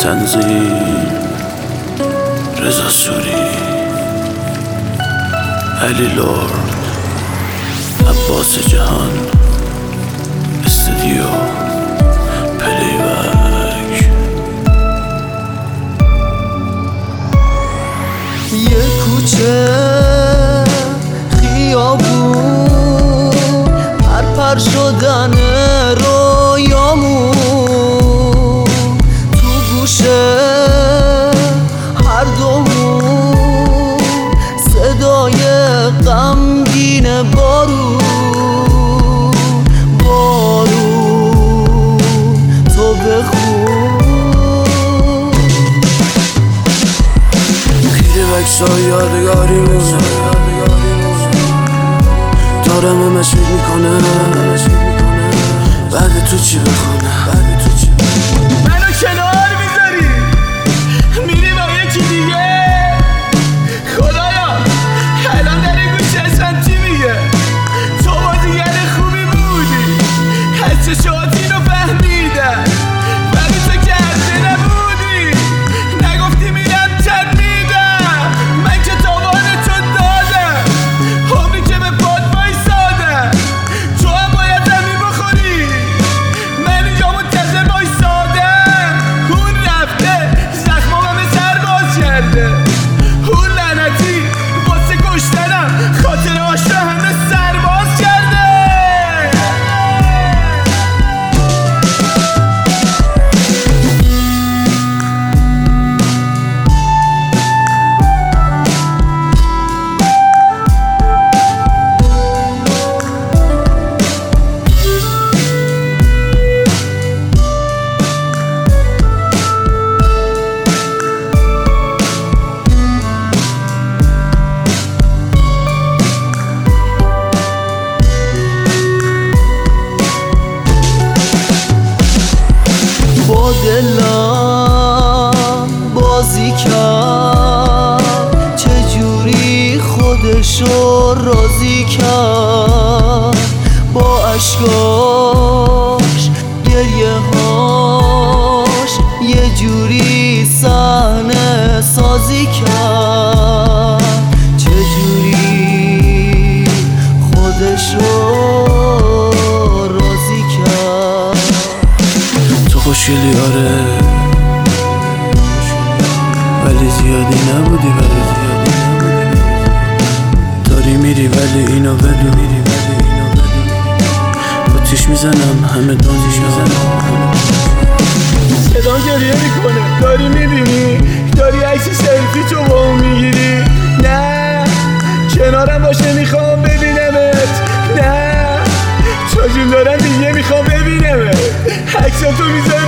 تنظیم رضا سوری، علی لرد، عباس جهان، استودیو پلیبک. یه کوچه خیابون پر شدن رویامون، تو گوشه هر دومون صدای غمگین بارون تو بخون. خیلی بکسای یادگاریمون دارم همش فکر میکنه بعد تو چی بخونه. منو کنار میذاری میری با یکی دیگه. خدایا الان در گوششم چی میگه؟ تو بازیگر خوبی بودی، حس شاتینو فهمیدم، ولی تو که حسی نبودی، نگفتی میرم چند میدم. من که تاوان تو دادم، عمری که به پاد بایستادم، تو هم باید زمین بخوری. من اینجا منتظر بایستادم، اون رفته زخمام همه سر باز کرده. اون لعنتی واسه کشتنم خاطر آشنا همه سر باز کرده. با دلم بازی کرد، چجوری خودشو راضی کرد، با اشکاش گریه هاش یه جوری صحنه سازی کرد، چجوری خودشو راضی کرد. تو خوشگلی آره ولی زیادی نبودی، داری میری ولی اینو بدون آتیش میزنم همه دنیا. صدام گریه میکنه، داری میبینی، داری عکس سلفی تو با اون میگیری. نه کنارم باشه میخوام ببینمت، نه چاجون دارم دیگه میخوام ببینمت. عکس تو میذاری